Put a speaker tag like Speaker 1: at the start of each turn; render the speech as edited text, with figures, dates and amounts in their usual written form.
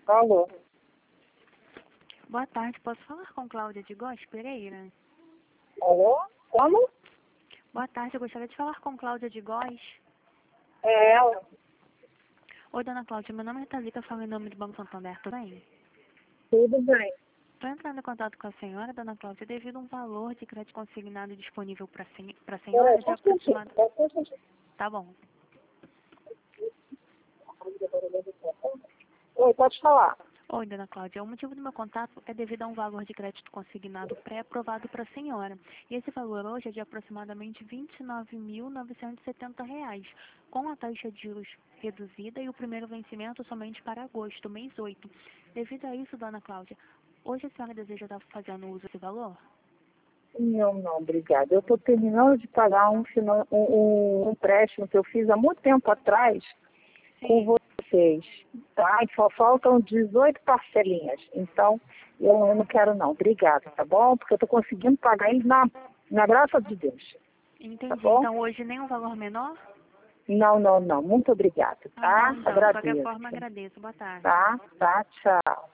Speaker 1: Alô?
Speaker 2: Boa tarde, posso falar com Cláudia de Góes Pereira?
Speaker 1: Alô? Como?
Speaker 2: Boa tarde, eu gostaria de falar com Cláudia de Góes.
Speaker 1: É ela.
Speaker 2: Oi, dona Cláudia, meu nome é Thalita, falo em nome do Banco Santander, tudo bem?
Speaker 1: Tudo bem.
Speaker 2: Estou entrando em contato com a senhora, dona Cláudia, devido a um valor de crédito consignado disponível para a senhora
Speaker 1: Peraí,
Speaker 2: de
Speaker 1: só um instantinho.
Speaker 2: aproximado...
Speaker 1: Só um instantinho.
Speaker 2: Tá bom.
Speaker 1: Oi, pode falar.
Speaker 2: Oi, dona Cláudia, o motivo do meu contato é devido a um valor de crédito consignado pré-aprovado para a senhora. E esse valor hoje é de aproximadamente R$ 29.970, com a taxa de juros reduzida e o primeiro vencimento somente para agosto, mês 8. Devido a isso, dona Cláudia, hoje a senhora deseja estar fazendo uso desse valor?
Speaker 1: Não, obrigada. Eu estou terminando de pagar um empréstimo que eu fiz há muito tempo atrás com
Speaker 2: Sim.
Speaker 1: vocês, tá? E só faltam 18 parcelinhas. Então, eu não quero não. Obrigada, tá bom? Porque eu estou conseguindo pagar eles na graça de Deus. Tá
Speaker 2: Entendi.
Speaker 1: bom?
Speaker 2: Então hoje nem um valor menor?
Speaker 1: Não. Muito obrigada,
Speaker 2: Tá bom,
Speaker 1: tá?
Speaker 2: então. De qualquer
Speaker 1: Agradeço.
Speaker 2: forma, agradeço. Boa tarde.
Speaker 1: Tá? Tchau.